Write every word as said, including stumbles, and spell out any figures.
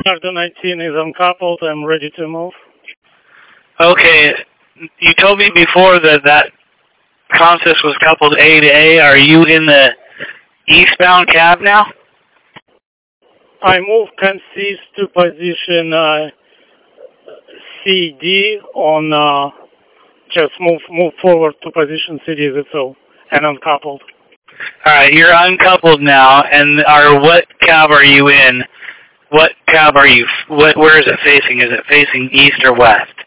Leonardo nineteen is uncoupled. I'm ready to move. Okay. You told me before that that consist was coupled A to A. Are you in the eastbound cab now? I move consist to position uh, C D on, uh, just move move forward to position C D, that's all, and uncoupled. Alright, you're uncoupled now, and are, what cab are you in? What cab are you, what, where is it facing? Is it facing east or west?